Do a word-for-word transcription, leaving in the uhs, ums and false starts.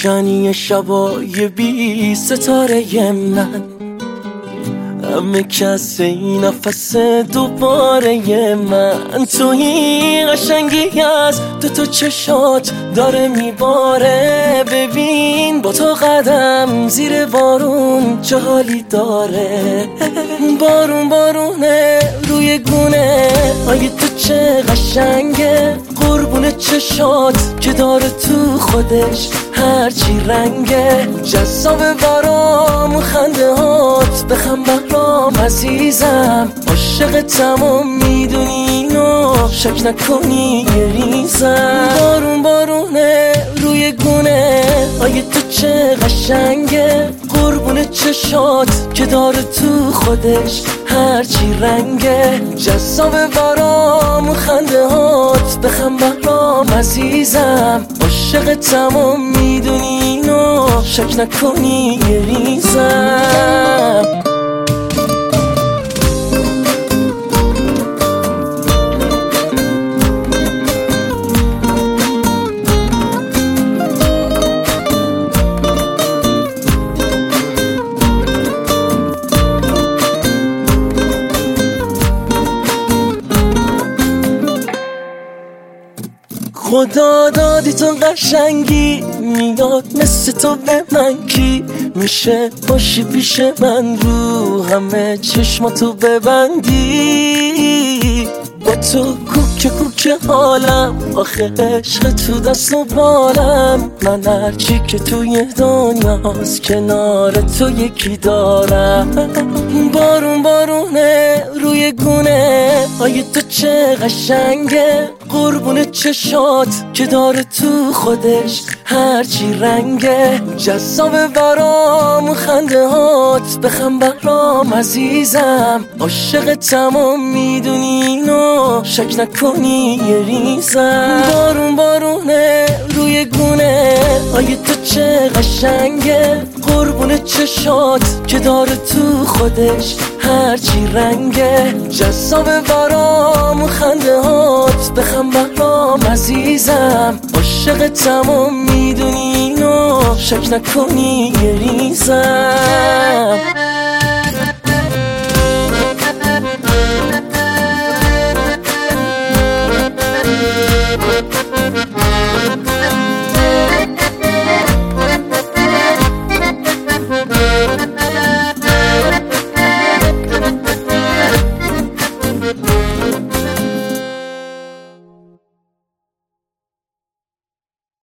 روشنی شبای بی ستاره من، همه کس این نفس دوباره من. توی قشنگی از دو تا چشات داره میباره، ببین با تو قدم زیر بارون چه حالی داره. بارون بارونه روی گونه آی تو چه قشنگه، قربون چشات که داره تو خودش هرچی رنگه. جذاب برام خنده هات، بخم برام عزیزم، عاشقتم و میدونی اینو شک نکنی یه ریزم. بارون بارونه روی گونه آی تو چه قشنگه، قربون چشات که داره تو خودش هرچی رنگه. جذاب برام خنده هات، بخم برام عزیزم، عاشقتم و میدونی اینو شک نکنی یه ریزم. خدا دادی تو قشنگی، میاد مثل تو به من کی میشه باشی پیش من، رو همه چشماتو ببندی. با تو کوکه کوکه حالم، آخه عشق تو دست و بالم. من هرچی که توی دنیاست کنار تو یکی دارم. بارون بارونه روی گونه آی تو چه قشنگه، قربون چشات که داره تو خودش هرچی رنگه. جذاب برام خنده هات، بخم برام عزیزم، عاشقتم و میدونی اینو شک نکنی یه ریزم. بارون بارونه روی گونه آی تو چه قشنگه، قربون چشات که داره تو خودش هرچی رنگه. جذاب برام خنده هات، بخم برام عزیزم، عاشقتم و میدونی اینو شک نکنی یه ریزم.